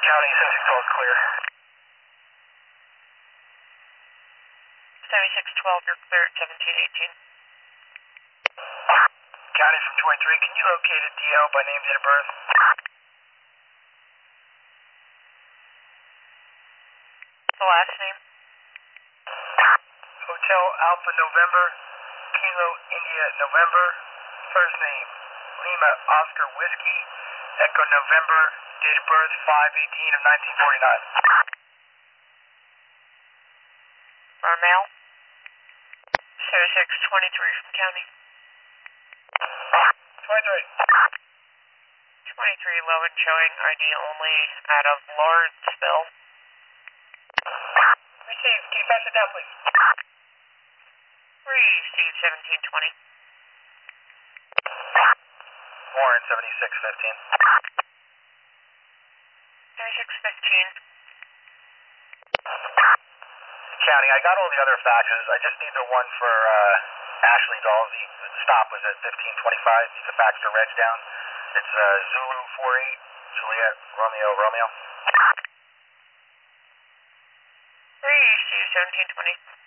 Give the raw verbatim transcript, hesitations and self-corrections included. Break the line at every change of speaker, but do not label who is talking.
County seven six twelve is clear.
seventy-six twelve, you're clear at seventeen eighteen.
County from twenty-three, can you locate a D L by name, date of birth?
The last name?
Hotel Alpha November, Kilo India November, first name, Lima Oscar Whiskey, Echo November, date of birth five eighteen of nineteen forty-nine.
Our mail? seventy-six twenty-three from county.
twenty-three.
twenty-three, low and showing I D only out of Lawrenceville.
Receive, can you pass it down, please?
Receive seventeen twenty.
Warren seventy-six fifteen.
seventy-six fifteen.
County, I got all the other faxes. I just need the one for uh, Ashley Dolls. The stop was at fifteen twenty-five. You can fax the reg down. It's uh, Zulu four eight, Juliet, Romeo, Romeo.
Receive seventeen twenty.